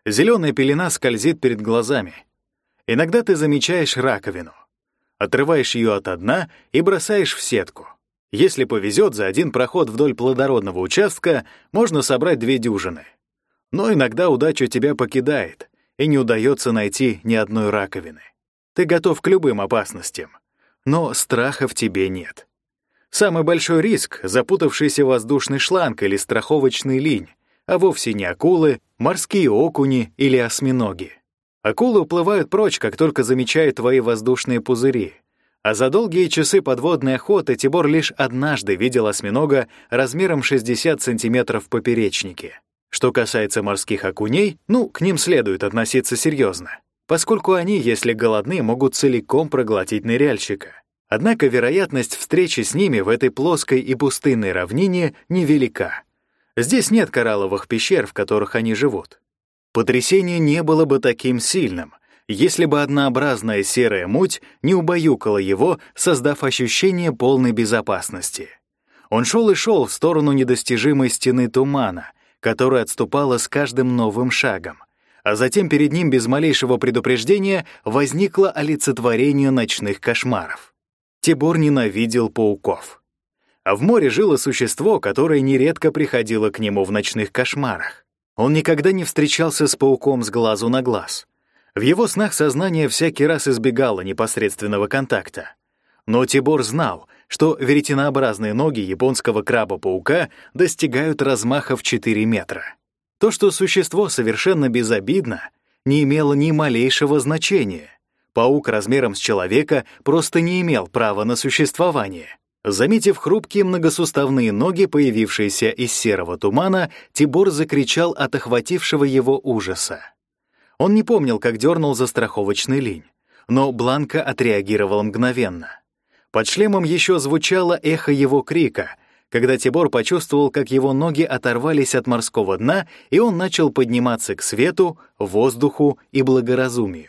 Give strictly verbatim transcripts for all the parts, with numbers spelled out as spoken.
Зеленая пелена скользит перед глазами. Иногда ты замечаешь раковину. Отрываешь ее ото дна и бросаешь в сетку. Если повезет, за один проход вдоль плодородного участка можно собрать две дюжины. Но иногда удача тебя покидает, и не удается найти ни одной раковины. Ты готов к любым опасностям, но страха в тебе нет. Самый большой риск — запутавшийся воздушный шланг или страховочный линь, а вовсе не акулы, морские окуни или осьминоги. Акулы уплывают прочь, как только замечают твои воздушные пузыри. А за долгие часы подводной охоты Тибор лишь однажды видел осьминога размером шестьдесят сантиметров в поперечнике. Что касается морских окуней, ну, к ним следует относиться серьезно, поскольку они, если голодны, могут целиком проглотить ныряльщика. Однако вероятность встречи с ними в этой плоской и пустынной равнине невелика. Здесь нет коралловых пещер, в которых они живут. Потрясение не было бы таким сильным, если бы однообразная серая муть не убаюкала его, создав ощущение полной безопасности. Он шел и шел в сторону недостижимой стены тумана, которая отступала с каждым новым шагом, а затем перед ним без малейшего предупреждения возникло олицетворение ночных кошмаров. Тибор ненавидел пауков. А в море жило существо, которое нередко приходило к нему в ночных кошмарах. Он никогда не встречался с пауком с глазу на глаз. В его снах сознание всякий раз избегало непосредственного контакта. Но Тибор знал, что веретенообразные ноги японского краба-паука достигают размаха в четыре метра. То, что существо совершенно безобидно, не имело ни малейшего значения. Паук размером с человека просто не имел права на существование. Заметив хрупкие многосуставные ноги, появившиеся из серого тумана, Тибор закричал от охватившего его ужаса. Он не помнил, как дернул за страховочный линь, но Бланка отреагировал мгновенно. Под шлемом еще звучало эхо его крика, когда Тибор почувствовал, как его ноги оторвались от морского дна, и он начал подниматься к свету, воздуху и благоразумию.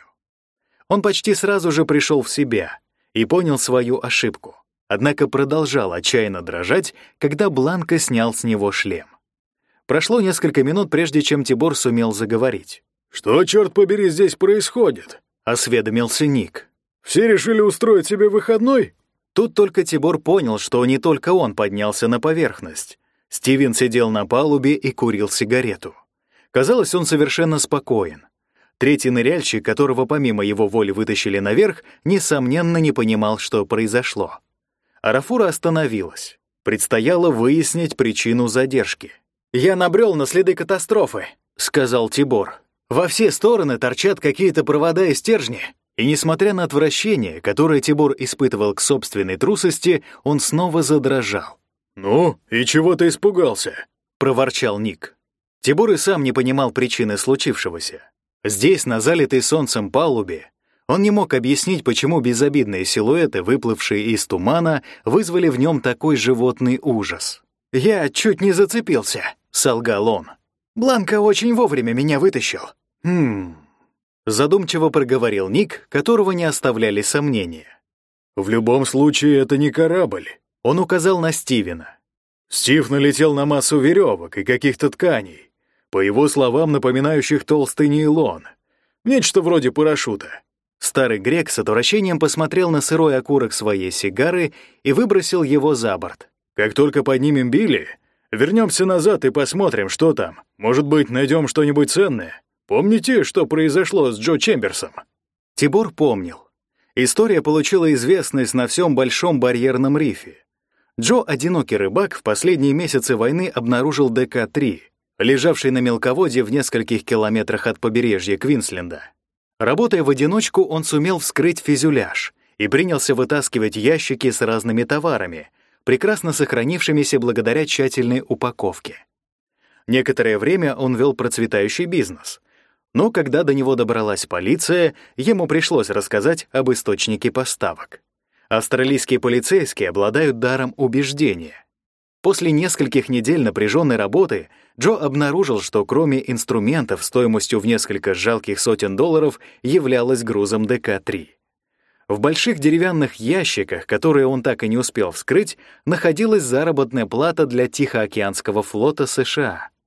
Он почти сразу же пришел в себя и понял свою ошибку, однако продолжал отчаянно дрожать, когда Бланка снял с него шлем. Прошло несколько минут, прежде чем Тибор сумел заговорить. «Что, черт побери, здесь происходит?» — осведомился Ник. «Все решили устроить себе выходной?» Тут только Тибор понял, что не только он поднялся на поверхность. Стивен сидел на палубе и курил сигарету. Казалось, он совершенно спокоен. Третий ныряльщик, которого помимо его воли вытащили наверх, несомненно не понимал, что произошло. Арафура остановилась. Предстояло выяснить причину задержки. «Я набрел на следы катастрофы», — сказал Тибор. «Во все стороны торчат какие-то провода и стержни». И несмотря на отвращение, которое Тибор испытывал к собственной трусости, он снова задрожал. «Ну, и чего ты испугался?» — проворчал Ник. Тибор и сам не понимал причины случившегося. Здесь, на залитой солнцем палубе, он не мог объяснить, почему безобидные силуэты, выплывшие из тумана, вызвали в нем такой животный ужас. «Я чуть не зацепился», — солгал он. «Бланка очень вовремя меня вытащил». «Хм...» Задумчиво проговорил Ник, которого не оставляли сомнения. «В любом случае, это не корабль», — он указал на Стивена. «Стив налетел на массу веревок и каких-то тканей, по его словам, напоминающих толстый нейлон. Нечто вроде парашюта». Старый грек с отвращением посмотрел на сырой окурок своей сигары и выбросил его за борт. «Как только поднимем Билли, вернемся назад и посмотрим, что там. Может быть, найдем что-нибудь ценное. Помните, что произошло с Джо Чемберсом?» Тибор помнил. История получила известность на всем Большом барьерном рифе. Джо, одинокий рыбак, в последние месяцы войны обнаружил Д К три, лежавший на мелководье в нескольких километрах от побережья Квинсленда. Работая в одиночку, он сумел вскрыть фюзеляж и принялся вытаскивать ящики с разными товарами, прекрасно сохранившимися благодаря тщательной упаковке. Некоторое время он вел процветающий бизнес, но когда до него добралась полиция, ему пришлось рассказать об источнике поставок. Австралийские полицейские обладают даром убеждения. После нескольких недель напряженной работы Джо обнаружил, что кроме инструментов стоимостью в несколько жалких сотен долларов являлось грузом Д К три. В больших деревянных ящиках, которые он так и не успел вскрыть, находилась заработная плата для Тихоокеанского флота С Ш А.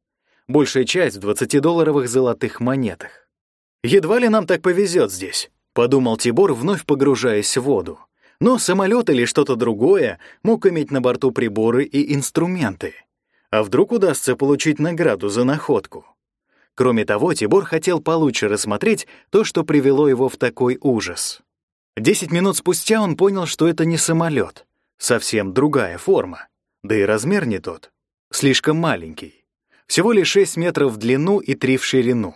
большая часть в двадцатидолларовых золотых монетах. «Едва ли нам так повезет здесь», — подумал Тибор, вновь погружаясь в воду. Но самолет или что-то другое мог иметь на борту приборы и инструменты. А вдруг удастся получить награду за находку? Кроме того, Тибор хотел получше рассмотреть то, что привело его в такой ужас. Десять минут спустя он понял, что это не самолет, совсем другая форма, да и размер не тот, слишком маленький, всего лишь шесть метров в длину и три в ширину.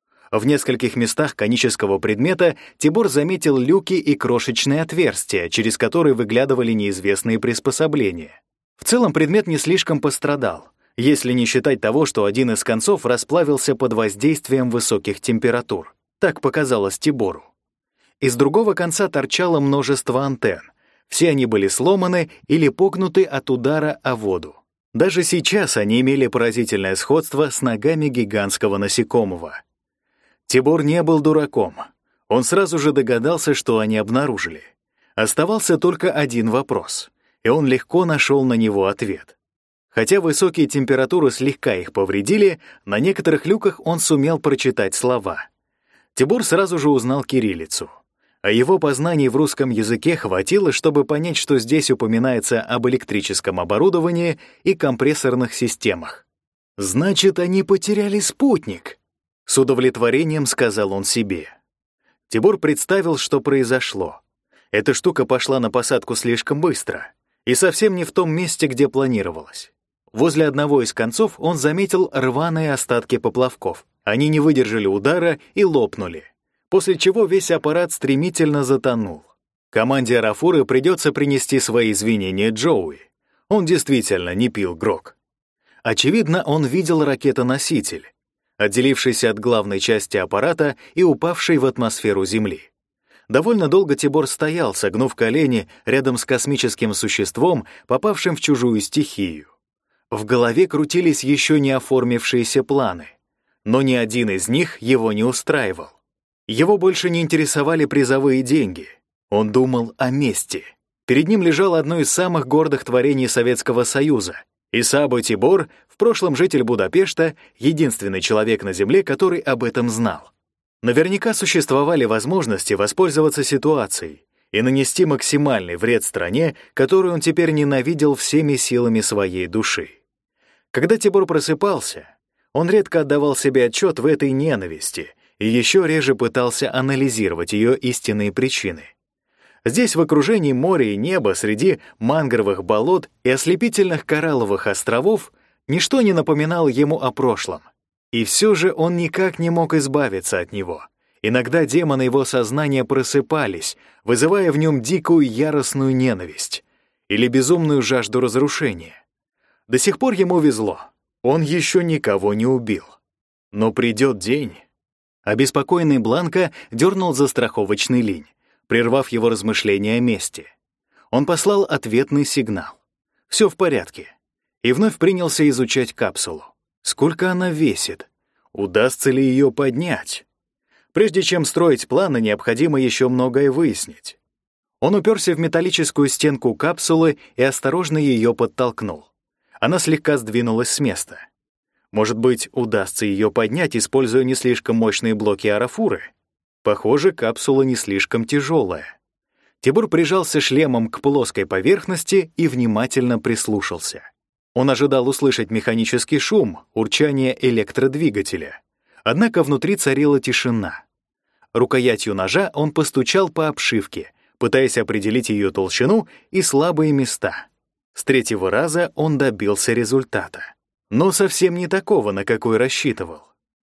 В нескольких местах конического предмета Тибор заметил люки и крошечные отверстия, через которые выглядывали неизвестные приспособления. В целом предмет не слишком пострадал, если не считать того, что один из концов расплавился под воздействием высоких температур. Так показалось Тибору. Из другого конца торчало множество антенн. Все они были сломаны или погнуты от удара о воду. Даже сейчас они имели поразительное сходство с ногами гигантского насекомого. Тибор не был дураком. Он сразу же догадался, что они обнаружили. Оставался только один вопрос, и он легко нашел на него ответ. Хотя высокие температуры слегка их повредили, на некоторых люках он сумел прочитать слова. Тибор сразу же узнал кириллицу. А его познаний в русском языке хватило, чтобы понять, что здесь упоминается об электрическом оборудовании и компрессорных системах. «Значит, они потеряли спутник», — с удовлетворением сказал он себе. Тибор представил, что произошло. Эта штука пошла на посадку слишком быстро и совсем не в том месте, где планировалось. Возле одного из концов он заметил рваные остатки поплавков. Они не выдержали удара и лопнули, после чего весь аппарат стремительно затонул. Команде Арафуры придется принести свои извинения Джоуи. Он действительно не пил грог. Очевидно, он видел ракетоноситель, отделившийся от главной части аппарата и упавший в атмосферу Земли. Довольно долго Тибор стоял, согнув колени рядом с космическим существом, попавшим в чужую стихию. В голове крутились еще не оформившиеся планы, но ни один из них его не устраивал. Его больше не интересовали призовые деньги. Он думал о мести. Перед ним лежало одно из самых гордых творений Советского Союза. Исао Тибор, в прошлом житель Будапешта, единственный человек на Земле, который об этом знал. Наверняка существовали возможности воспользоваться ситуацией и нанести максимальный вред стране, которую он теперь ненавидел всеми силами своей души. Когда Тибор просыпался, он редко отдавал себе отчет в этой ненависти и еще реже пытался анализировать ее истинные причины. Здесь, в окружении моря и неба, среди мангровых болот и ослепительных коралловых островов, ничто не напоминало ему о прошлом. И все же он никак не мог избавиться от него. Иногда демоны его сознания просыпались, вызывая в нем дикую яростную ненависть или безумную жажду разрушения. До сих пор ему везло. Он еще никого не убил. Но придет день. Обеспокоенный Бланко дернул за страховочный линь, прервав его размышления о мести. Он послал ответный сигнал. Все в порядке. И вновь принялся изучать капсулу. Сколько она весит? Удастся ли ее поднять? Прежде чем строить планы, необходимо еще многое выяснить. Он уперся в металлическую стенку капсулы и осторожно ее подтолкнул. Она слегка сдвинулась с места. Может быть, удастся ее поднять, используя не слишком мощные блоки Арафуры? Похоже, капсула не слишком тяжелая. Тибор прижался шлемом к плоской поверхности и внимательно прислушался. Он ожидал услышать механический шум, урчание электродвигателя. Однако внутри царила тишина. Рукоятью ножа он постучал по обшивке, пытаясь определить ее толщину и слабые места. С третьего раза он добился результата. Но совсем не такого, на какой рассчитывал.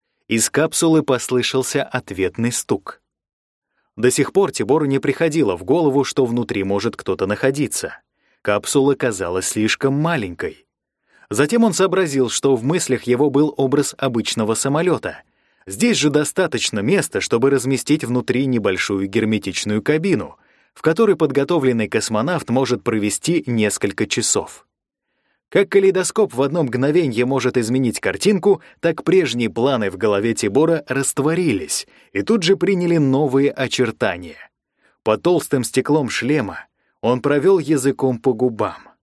Из капсулы послышался ответный стук. До сих пор Тибору не приходило в голову, что внутри может кто-то находиться. Капсула казалась слишком маленькой. Затем он сообразил, что в мыслях его был образ обычного самолета. Здесь же достаточно места, чтобы разместить внутри небольшую герметичную кабину, в которой подготовленный космонавт может провести несколько часов. Как калейдоскоп в одно мгновенье может изменить картинку, так прежние планы в голове Тибора растворились и тут же приняли новые очертания. Под толстым стеклом шлема он провел языком по губам.